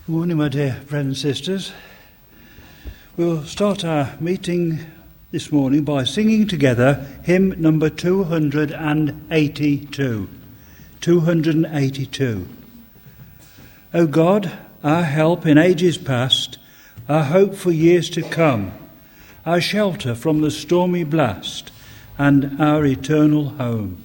Good morning, my dear brothers and sisters. We'll start our meeting this morning by singing together hymn number 282. 282. O God, our help in ages past, our hope for years to come, our shelter from the stormy blast, and our eternal home.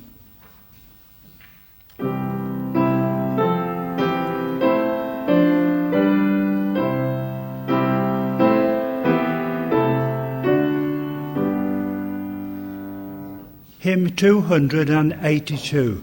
Hymn 282.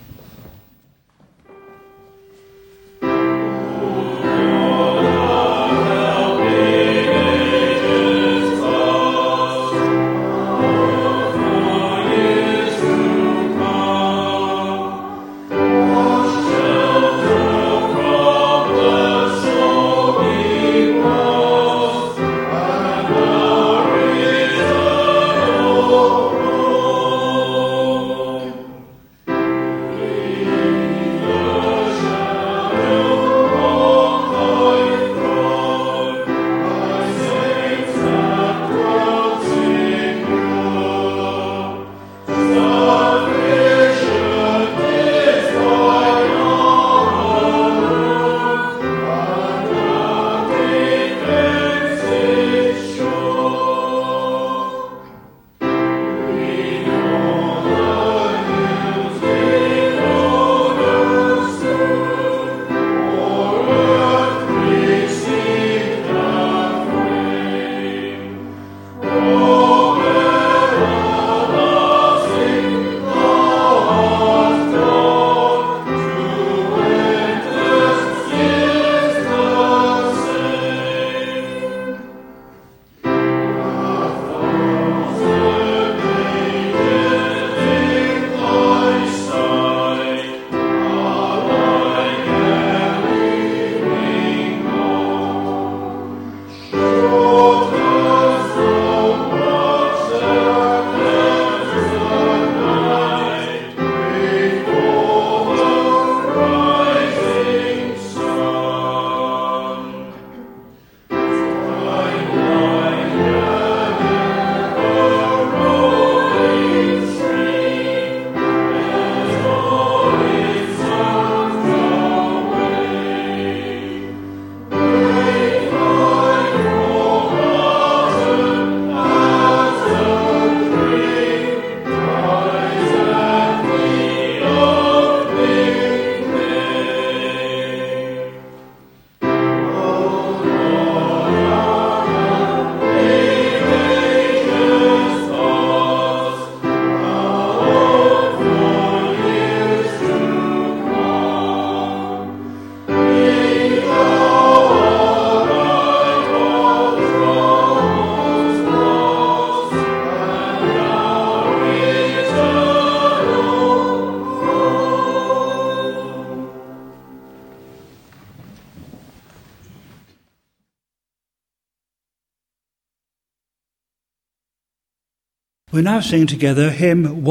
We now sing together hymn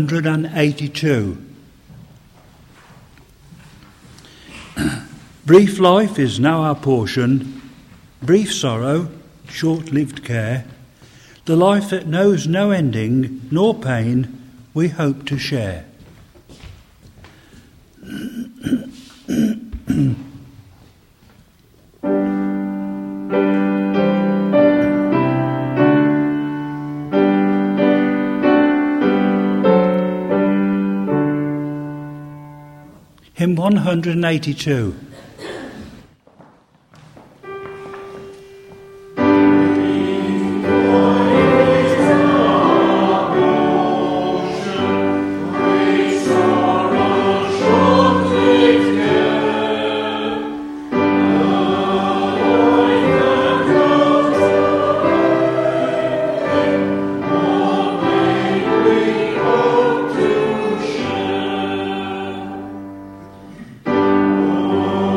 182. Brief life is now our portion, brief sorrow, short-lived care, the life that knows no ending nor pain we hope to share. Hymn 182. Oh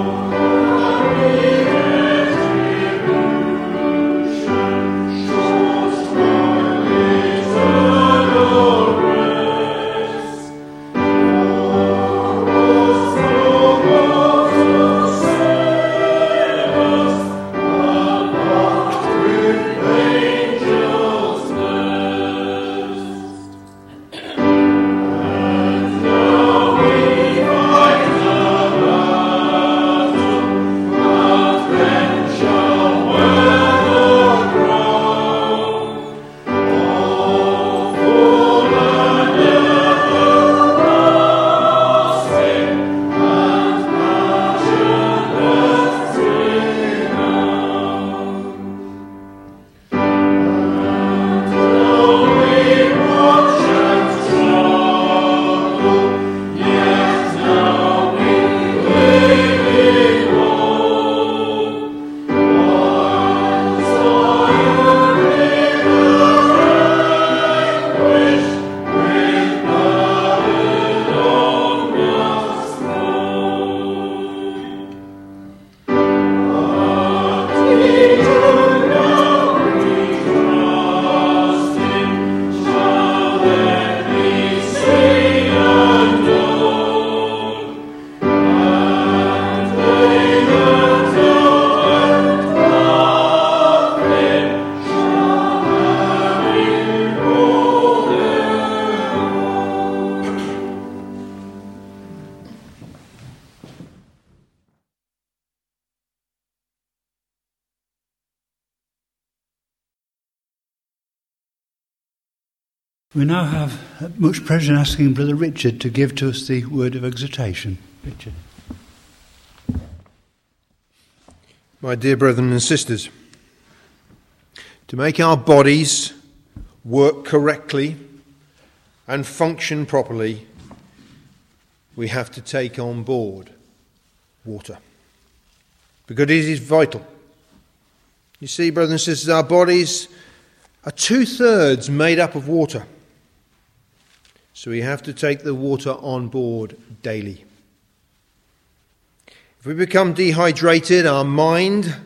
We now have much pleasure in asking Brother Richard to give to us the word of exhortation. Richard. My dear brethren and sisters, to make our bodies work correctly and function properly, we have to take on board water, because it is vital. You see, brothers and sisters, our bodies are 2/3 made up of water. So we have to take the water on board daily. If we become dehydrated, our mind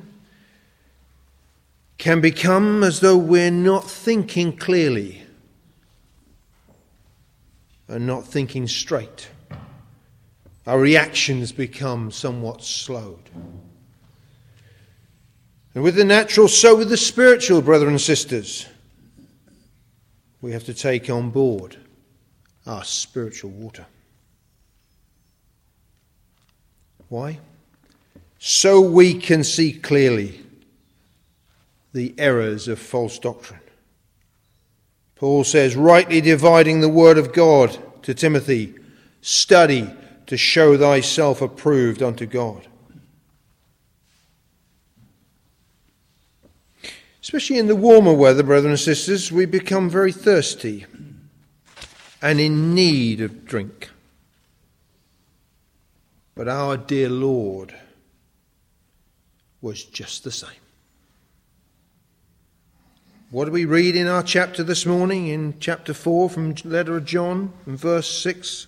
can become as though we're not thinking clearly and not thinking straight. Our reactions become somewhat slowed. And with the natural, so with the spiritual, brothers and sisters. We have to take on board our spiritual water. Why? So we can see clearly the errors of false doctrine. Paul says, rightly dividing the word of God to Timothy, study to show thyself approved unto God. Especially in the warmer weather, brothers and sisters, we become very thirsty and in need of drink. But our dear Lord was just the same. What do we read in our chapter this morning, in chapter 4 from the letter of John, in verse 6?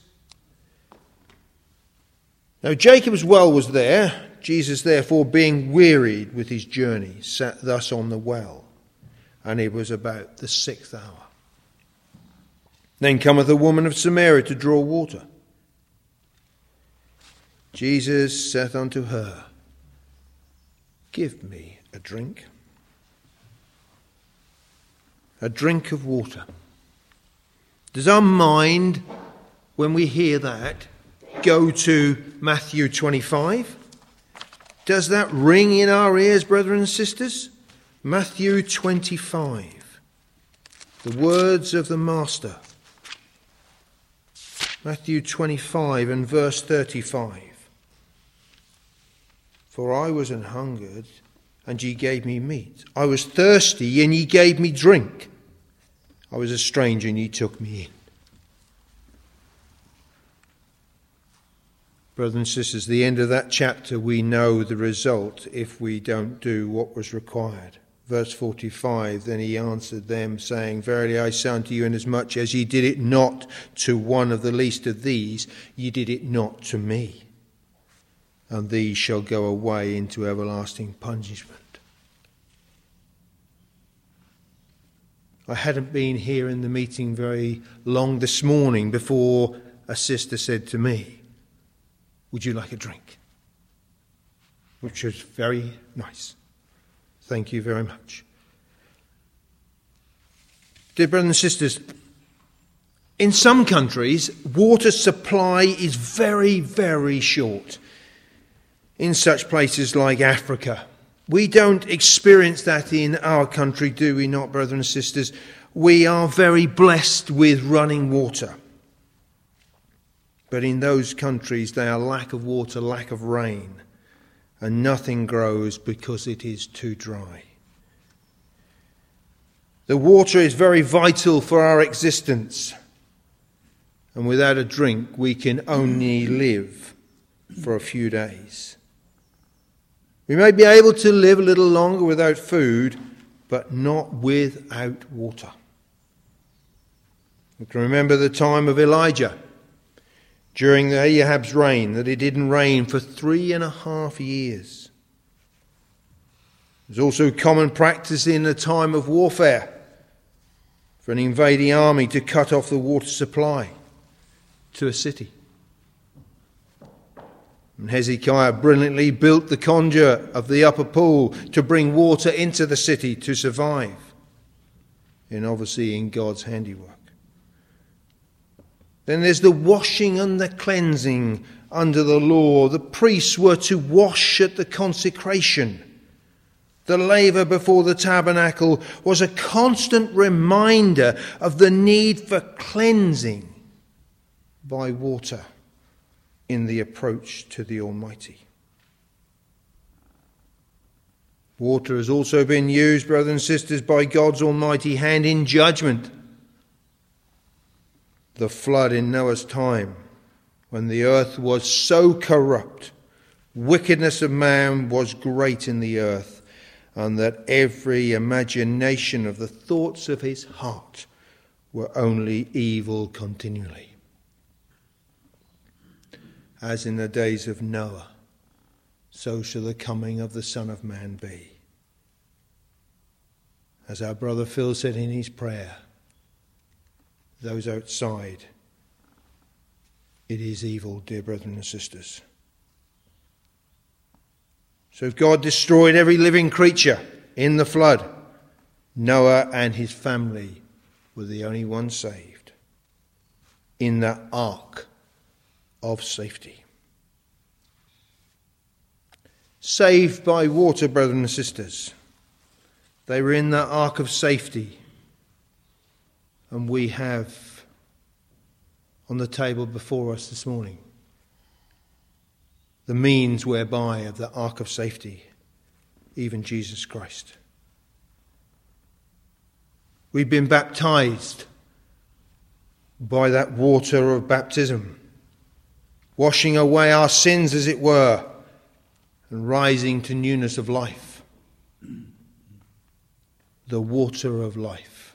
Now Jacob's well was there. Jesus, therefore, being wearied with his journey, sat thus on the well, and it was about the 6th hour. Then cometh a woman of Samaria to draw water. Jesus saith unto her, give me a drink of water. Does our mind, when we hear that, go to Matthew 25? Does that ring in our ears, brothers and sisters? Matthew 25, the words of the Master. Matthew 25 and verse 35. For I was an hungered, and ye gave me meat. I was thirsty, and ye gave me drink. I was a stranger, and ye took me in. Brothers and sisters, the end of that chapter, we know the result if we don't do what was required. Verse 45, then he answered them, saying, verily I say unto you, inasmuch as ye did it not to one of the least of these, ye did it not to me. And these shall go away into everlasting punishment. I hadn't been here in the meeting very long this morning before a sister said to me, would you like a drink? Which was very nice. Thank you very much. Dear brothers and sisters, in some countries, water supply is very, very short. In such places like Africa. We don't experience that in our country, do we not, brothers and sisters? We are very blessed with running water. But in those countries, they are lack of water, lack of rain, and nothing grows because it is too dry. The water is very vital for our existence, and without a drink, we can only live for a few days. We may be able to live a little longer without food, but not without water. We can remember the time of Elijah during the Ahab's reign, that it didn't rain for 3.5 years. It was also common practice in a time of warfare for an invading army to cut off the water supply to a city. And Hezekiah brilliantly built the conduit of the upper pool to bring water into the city to survive, and obviously in God's handiwork. Then there's the washing and the cleansing under the law. The priests were to wash at the consecration The laver before the tabernacle was a constant reminder of the need for cleansing by water in the approach to the Almighty. Water has also been used, brothers and sisters, by God's almighty hand in judgment. The flood in Noah's time, when the earth was so corrupt, wickedness of man was great in the earth, and that every imagination of the thoughts of his heart were only evil continually. As in the days of Noah, so shall the coming of the Son of Man be. As our brother Phil said in his prayer, those outside, it is evil, dear brethren and sisters. So if God destroyed every living creature in the flood, Noah and his family were the only ones saved in that ark of safety. Saved by water, brothers and sisters. They were in that ark of safety. And we have on the table before us this morning the means whereby of the ark of safety, even Jesus Christ. We've been baptized by that water of baptism, washing away our sins, as it were, and rising to newness of life. The water of life.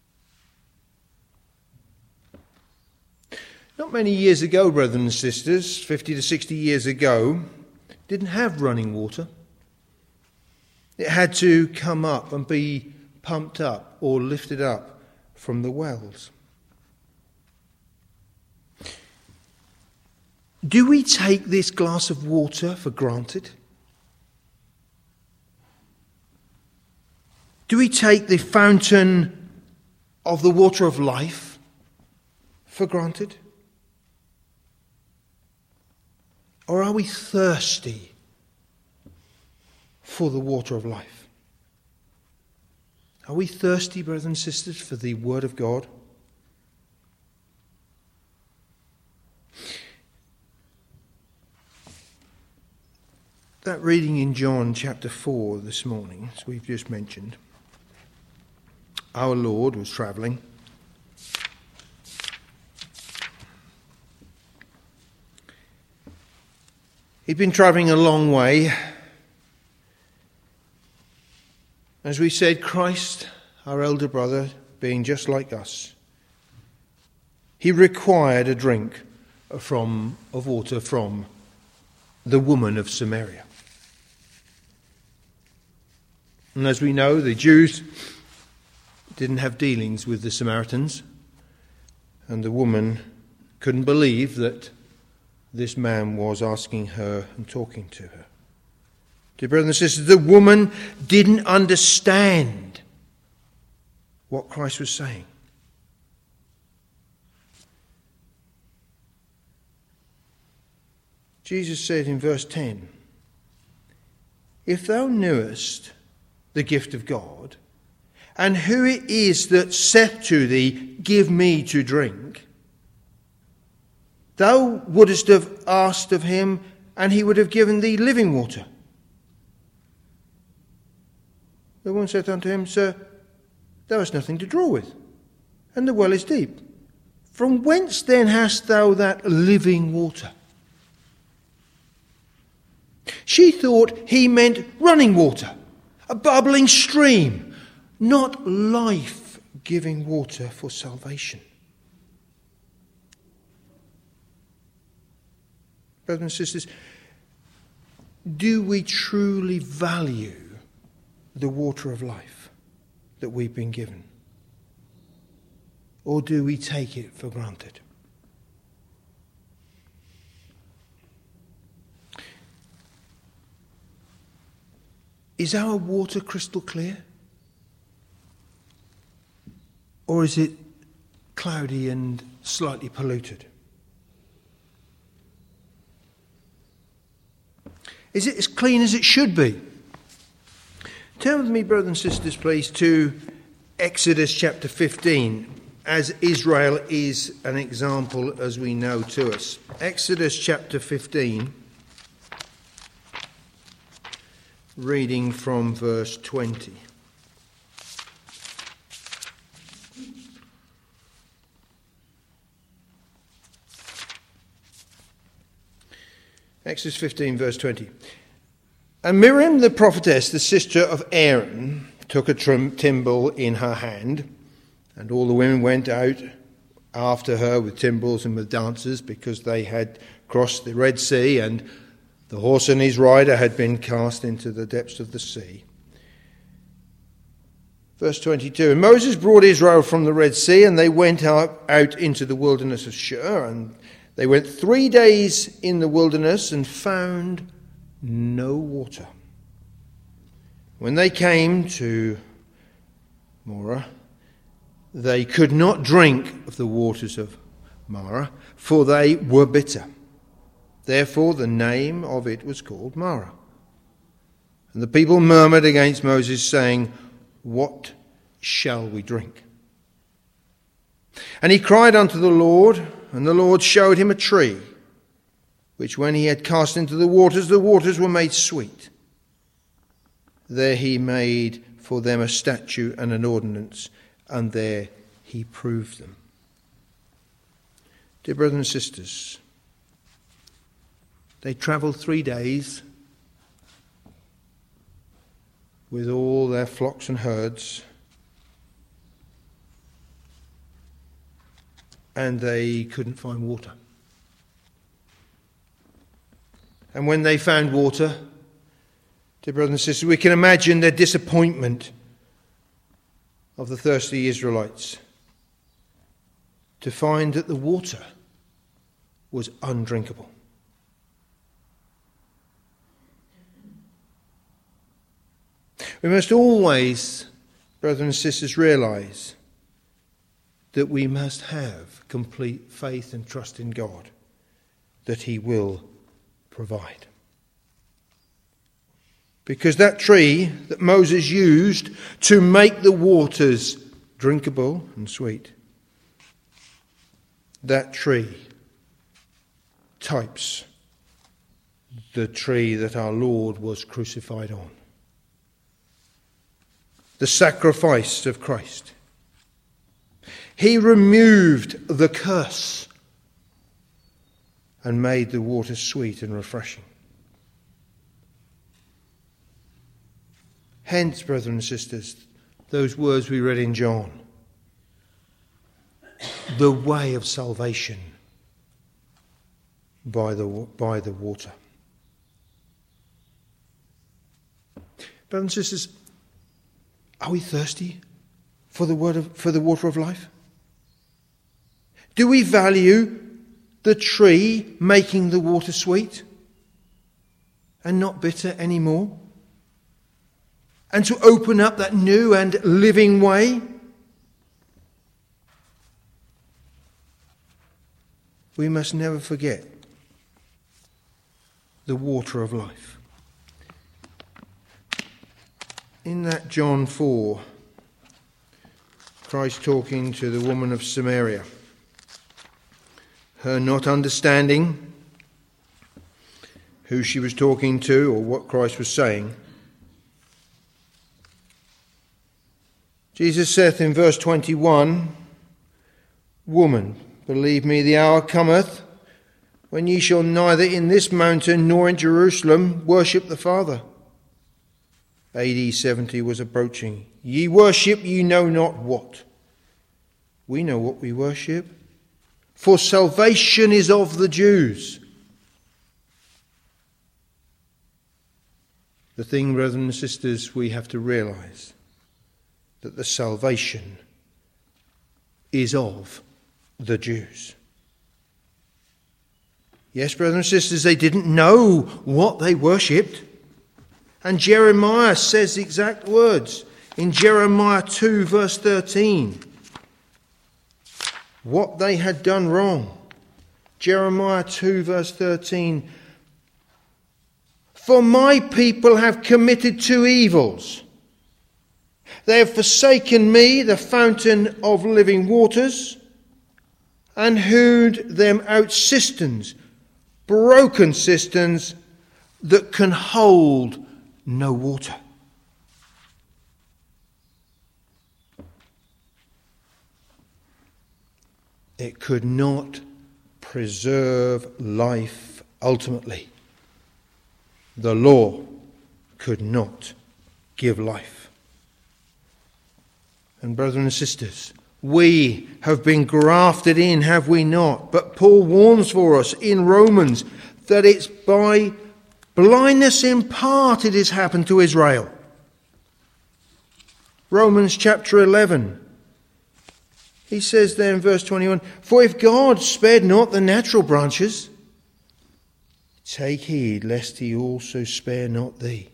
Not many years ago, brothers and sisters, 50 to 60 years ago, didn't have running water. It had to come up and be pumped up or lifted up from the wells. Do we take this glass of water for granted? Do we take the fountain of the water of life for granted? Or are we thirsty for the water of life? Are we thirsty, brothers and sisters, for the Word of God? That reading in John chapter 4 this morning, as we've just mentioned, our Lord was travelling. He'd been travelling a long way. As we said, Christ, our elder brother, being just like us, he required a drink of water from the woman of Samaria. And as we know, the Jews didn't have dealings with the Samaritans, and the woman couldn't believe that this man was asking her and talking to her. Dear brothers and sisters, the woman didn't understand what Christ was saying. Jesus said in verse 10, "If thou knewest the gift of God, and who it is that saith to thee, Give me to drink, thou wouldest have asked of him, and he would have given thee living water." The woman said unto him, "Sir, thou hast nothing to draw with, and the well is deep. From whence then hast thou that living water?" She thought he meant running water, a bubbling stream, not life-giving water for salvation. Brothers and sisters, do we truly value the water of life that we've been given? Or do we take it for granted? Is our water crystal clear? Or is it cloudy and slightly polluted? Is it as clean as it should be? Turn with me, brothers and sisters, please, to Exodus chapter 15, as Israel is an example, as we know, to us. Exodus chapter 15, reading from verse 20. Exodus 15, verse 20. And Miriam the prophetess, the sister of Aaron, took a timbrel in her hand, and all the women went out after her with timbrels and with dancers, because they had crossed the Red Sea, and the horse and his rider had been cast into the depths of the sea. Verse 22, and Moses brought Israel from the Red Sea, and they went out into the wilderness of Shur, and they went 3 days in the wilderness and found no water. When they came to Marah, they could not drink of the waters of Marah, for they were bitter. Therefore the name of it was called Marah. And the people murmured against Moses, saying, what shall we drink? And he cried unto the Lord, and the Lord showed him a tree, which when he had cast into the waters were made sweet. There he made for them a statute and an ordinance, and there he proved them. Dear brothers and sisters, they travelled 3 days with all their flocks and herds, and they couldn't find water. And when they found water, dear brothers and sisters, we can imagine their disappointment of the thirsty Israelites to find that the water was undrinkable. We must always, brothers and sisters, realise that we must have complete faith and trust in God, that he will provide. Because that tree that Moses used to make the waters drinkable and sweet, that tree types the tree that our Lord was crucified on. The sacrifice of Christ. He removed the curse and made the water sweet and refreshing. Hence, brothers and sisters, those words we read in John. The way of salvation by the water. Brothers and sisters, are we thirsty for the water of life? Do we value the tree making the water sweet and not bitter anymore? And to open up that new and living way? We must never forget the water of life. In that John 4, Christ talking to the woman of Samaria, her not understanding who she was talking to or what Christ was saying, Jesus saith in verse 21, Woman, believe me, the hour cometh when ye shall neither in this mountain nor in Jerusalem worship the Father. AD 70 was approaching. Ye worship ye know not what. We know what we worship. For salvation is of the Jews. The thing, brothers and sisters, we have to realise that the salvation is of the Jews. Yes, brothers and sisters, they didn't know what they worshipped. And Jeremiah says the exact words in Jeremiah 2 verse 13. What they had done wrong. Jeremiah 2 verse 13. For my people have committed two evils. They have forsaken me, the fountain of living waters, and hewed them out cisterns, broken cisterns that can hold no water. It could not preserve life ultimately. The law could not give life. And brethren and sisters, we have been grafted in, have we not? But Paul warns for us in Romans that it's by blindness in part it has happened to Israel. Romans chapter 11. He says there in verse 21, "For if God spared not the natural branches, take heed lest he also spare not thee.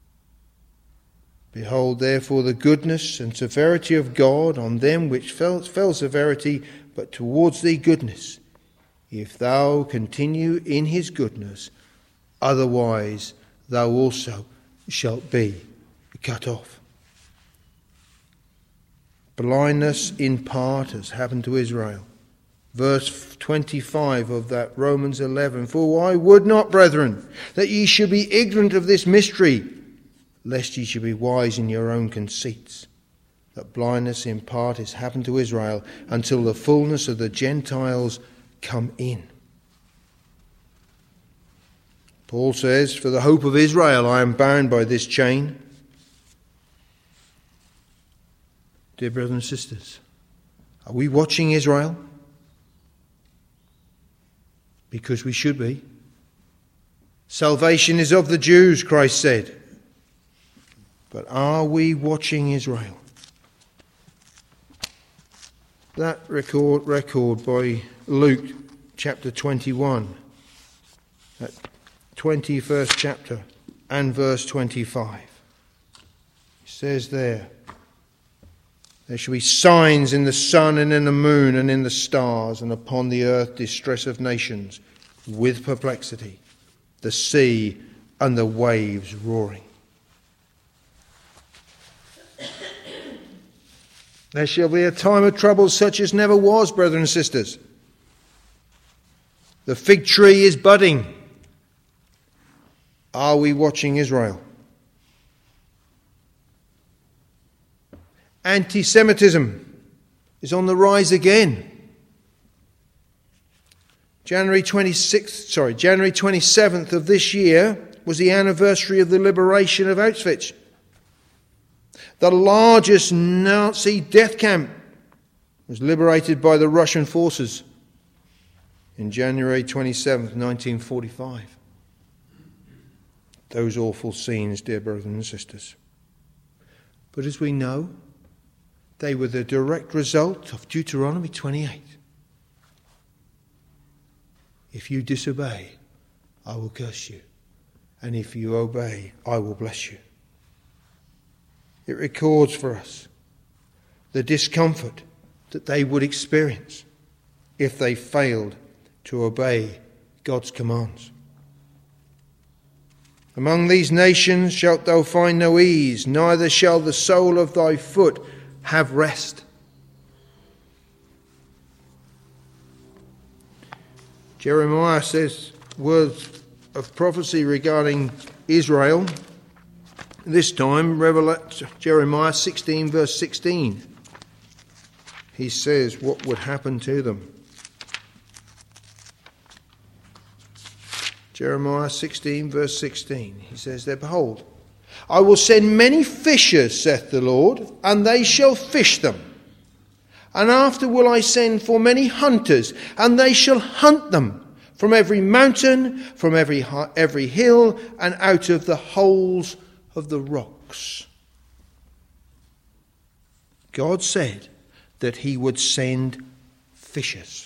Behold therefore the goodness and severity of God on them which fell severity, but towards thee goodness, if thou continue in his goodness, otherwise thou also shalt be cut off." Blindness in part has happened to Israel. Verse 25 of that Romans 11, "For I would not, brethren, that ye should be ignorant of this mystery, lest ye should be wise in your own conceits, that blindness in part has happened to Israel, until the fullness of the Gentiles come in." Paul says, "For the hope of Israel I am bound by this chain." Dear brothers and sisters, are we watching Israel? Because we should be. Salvation is of the Jews, Christ said. But are we watching Israel? That record by Luke chapter 21, that 21st chapter and verse 25. It says there shall be signs in the sun and in the moon and in the stars, and upon the earth distress of nations with perplexity, the sea and the waves roaring. There shall be a time of trouble such as never was, brethren and sisters. The fig tree is budding. Are we watching Israel? Anti-Semitism is on the rise again. January 27th of this year was the anniversary of the liberation of Auschwitz, the largest Nazi death camp. Was liberated by the Russian forces in January 27th, 1945. Those awful scenes, dear brothers and sisters. But as we know, they were the direct result of Deuteronomy 28. If you disobey, I will curse you. And if you obey, I will bless you. It records for us the discomfort that they would experience if they failed to obey God's commands. Among these nations shalt thou find no ease, neither shall the sole of thy foot have rest. Jeremiah says words of prophecy regarding Israel. This time, Jeremiah 16 verse 16. He says what would happen to them. Jeremiah 16 verse 16. He says there, "Behold, I will send many fishers, saith the Lord, and they shall fish them. And after will I send for many hunters, and they shall hunt them from every mountain, from every hill, and out of the holes of the rocks." God said that he would send fishers.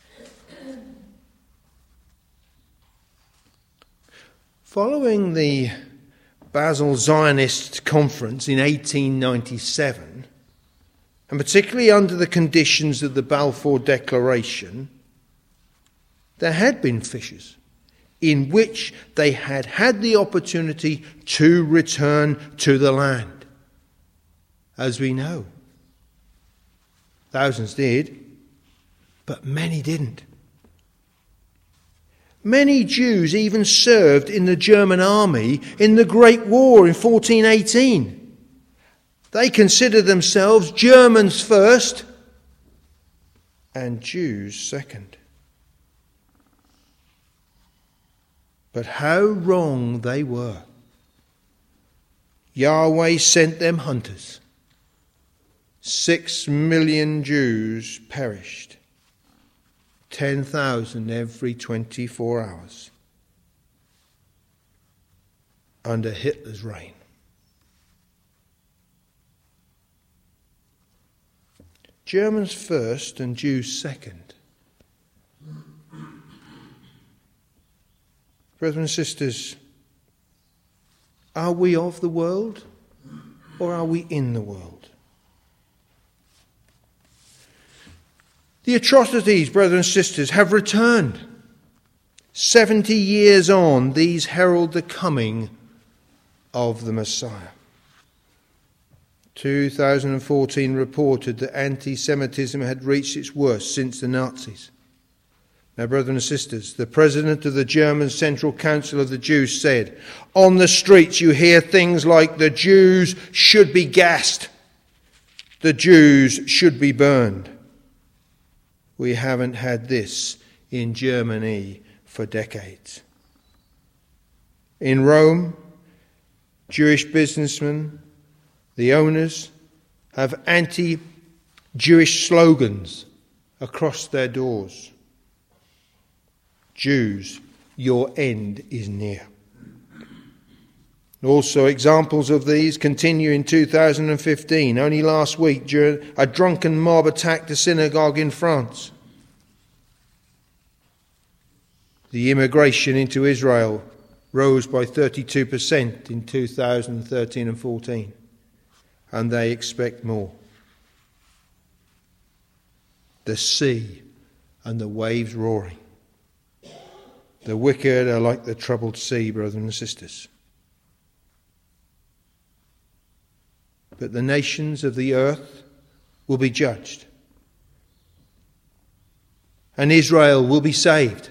Following the Basel Zionist Conference in 1897, and particularly under the conditions of the Balfour Declaration, there had been fishers in which they had had the opportunity to return to the land. as we know. Thousands did, but many didn't. Many Jews even served in the German army in the Great War in 1418. They considered themselves Germans first and Jews second. But how wrong they were. Yahweh sent them hunters. 6 million Jews perished. 10,000 every 24 hours. Under Hitler's reign. Germans first and Jews second. Brothers and sisters, are we of the world or are we in the world? The atrocities, brothers and sisters, have returned. 70 years on, these herald the coming of the Messiah. 2014 reported that anti-Semitism had reached its worst since the Nazis. Now, brothers and sisters, the president of the German Central Council of the Jews said, on the streets you hear things like the Jews should be gassed, the Jews should be burned. We haven't had this in Germany for decades. In Rome, Jewish businessmen, the owners, have anti-Jewish slogans across their doors. Jews, your end is near. Also, examples of these continue in 2015. Only last week, during a drunken mob attacked a synagogue in France. The immigration into Israel rose by 32% in 2013 and 14, and they expect more. The sea and the waves roaring. The wicked are like the troubled sea, brothers and sisters. But the nations of the earth will be judged. And Israel will be saved.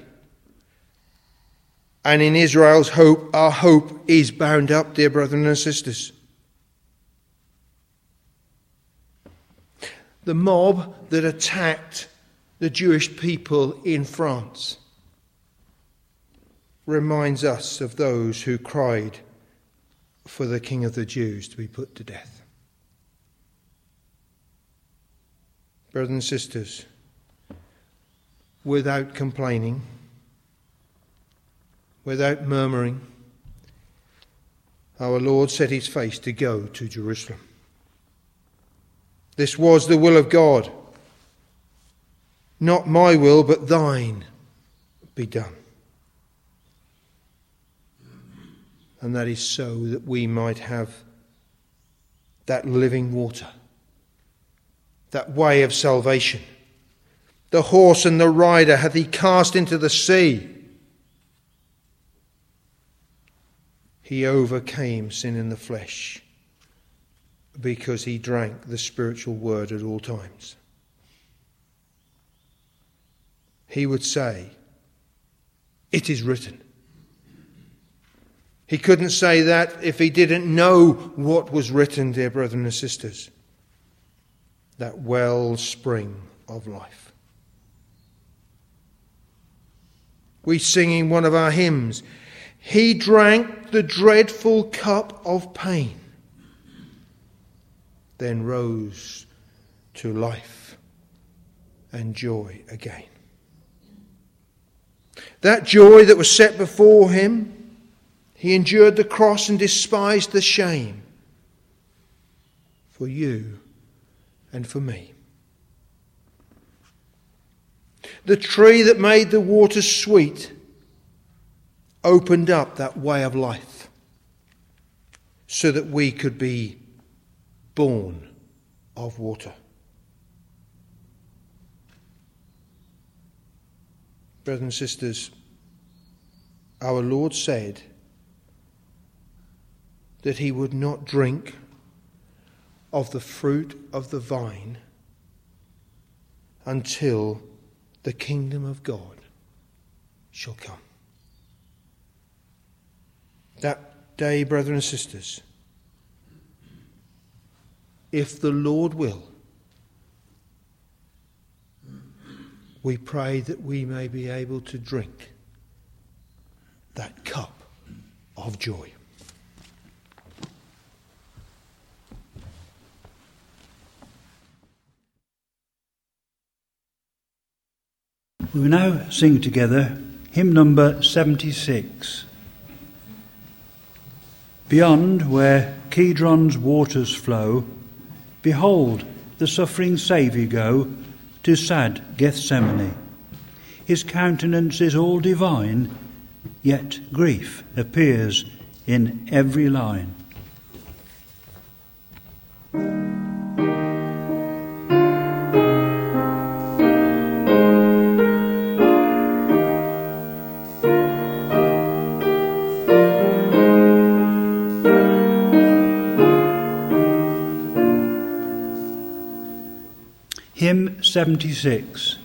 And in Israel's hope, our hope is bound up, dear brothers and sisters. The mob that attacked the Jewish people in France reminds us of those who cried for the King of the Jews to be put to death. Brothers and sisters, without complaining, without murmuring, our Lord set his face to go to Jerusalem. This was the will of God. Not my will, but thine be done. And that is so that we might have that living water, that way of salvation. The horse and the rider hath he cast into the sea. He overcame sin in the flesh because he drank the spiritual word at all times. He would say, it is written. He couldn't say that if he didn't know what was written, dear brothers and sisters. That wellspring of life. We sing in one of our hymns, he drank the dreadful cup of pain, then rose to life and joy again. That joy that was set before him, he endured the cross and despised the shame for you and for me. The tree that made the waters sweet opened up that way of life so that we could be born of water. Brothers and sisters, our Lord said that he would not drink of the fruit of the vine until the kingdom of God shall come. That day, brethren and sisters, if the Lord will, we pray that we may be able to drink that cup of joy. We will now sing together hymn number 76. Beyond where Kidron's waters flow, behold the suffering Saviour go to sad Gethsemane. His countenance is all divine, yet grief appears in every line. Hymn 76.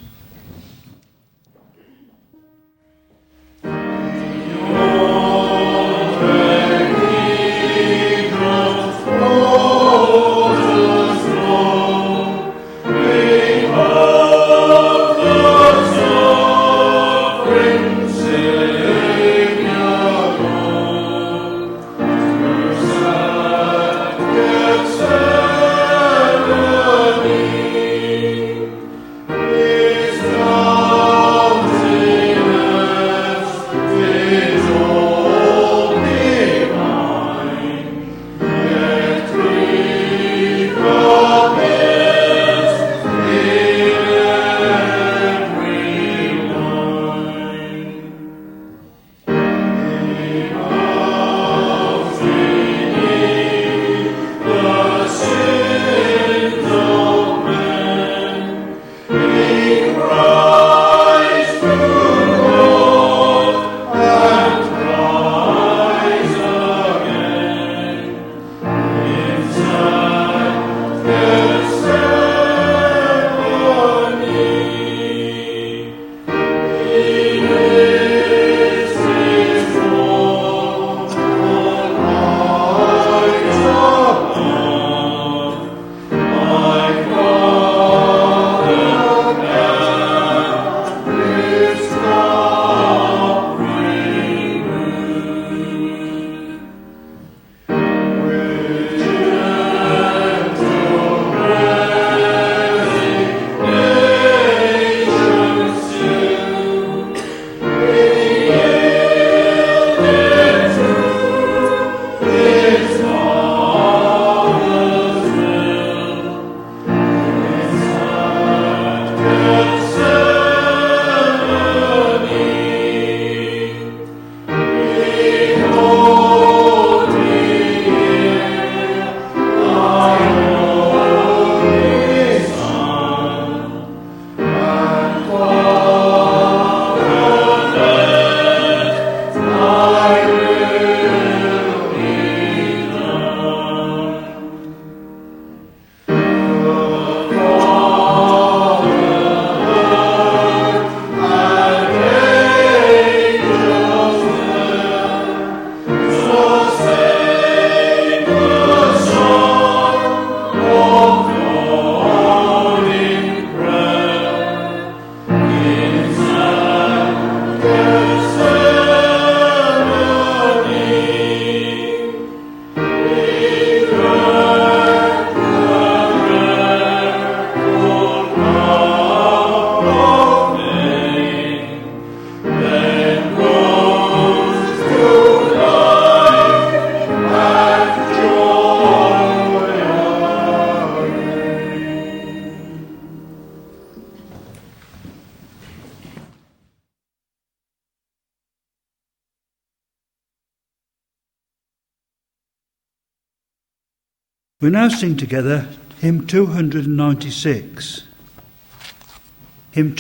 We now sing together hymn 296. Hymn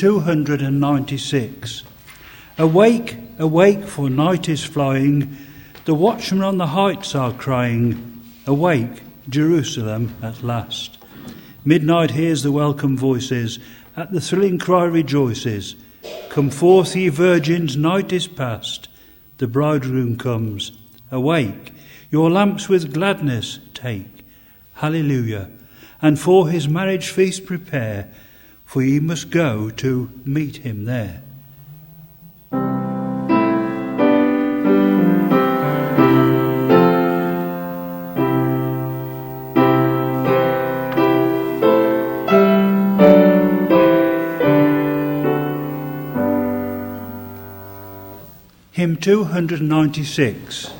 296. Awake, awake, for night is flying. The watchmen on the heights are crying. Awake, Jerusalem at last. Midnight hears the welcome voices, at the thrilling cry rejoices. Come forth, ye virgins, night is past. The bridegroom comes. Awake, your lamps with gladness take. Hallelujah. And for his marriage feast prepare, for ye must go to meet him there. Hymn 296.